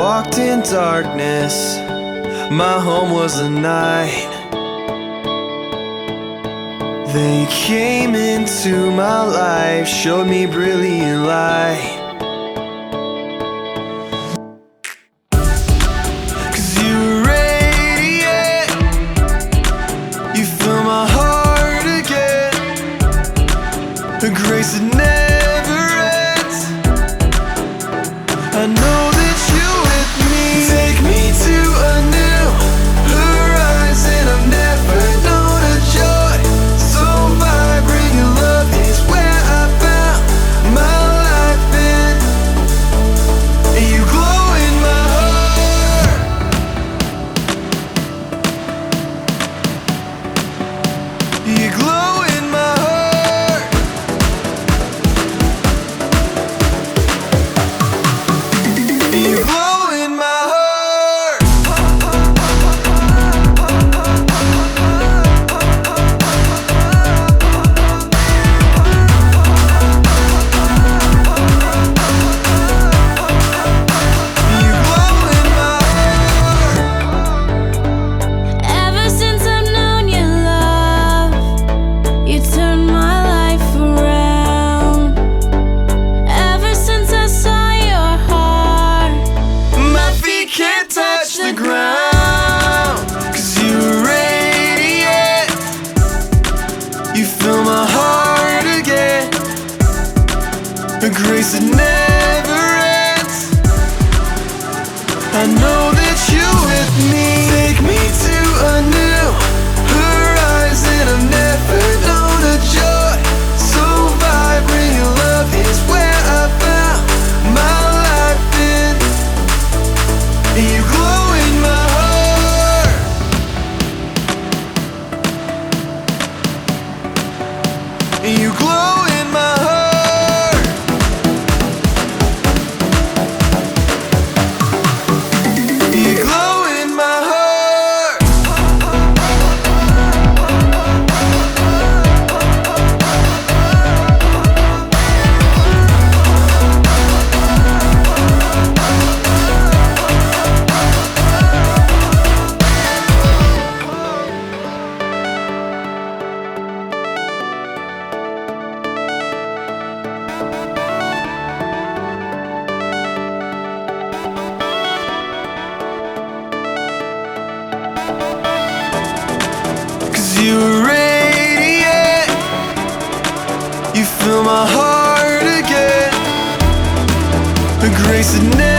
walked in darkness, my home was the night. Then you came into my life, showed me brilliant light. 'Cause you radiate, you fill my heart again, the grace that never ends. I know that you with me, take me to a new horizon. I've never known a joy so vibrant. Your love is where I found my life in, and you glow in my heart. You glow in my heart. You glow in my heart. You glow in my heart. Ever since I've known your love, you turned my life around. Ever since I saw your heart, My feet can't touch the ground. 'Cause you radiate, you fill my heart again, a grace that never ends. I know that you with me, take me to a new horizon. I've never known a joy so vibrant. Your love is where I found my life in, and you glow in my heart. And you glow in my heart. You glow in my heart. Cause you radiate, you fill my heart again, the grace that never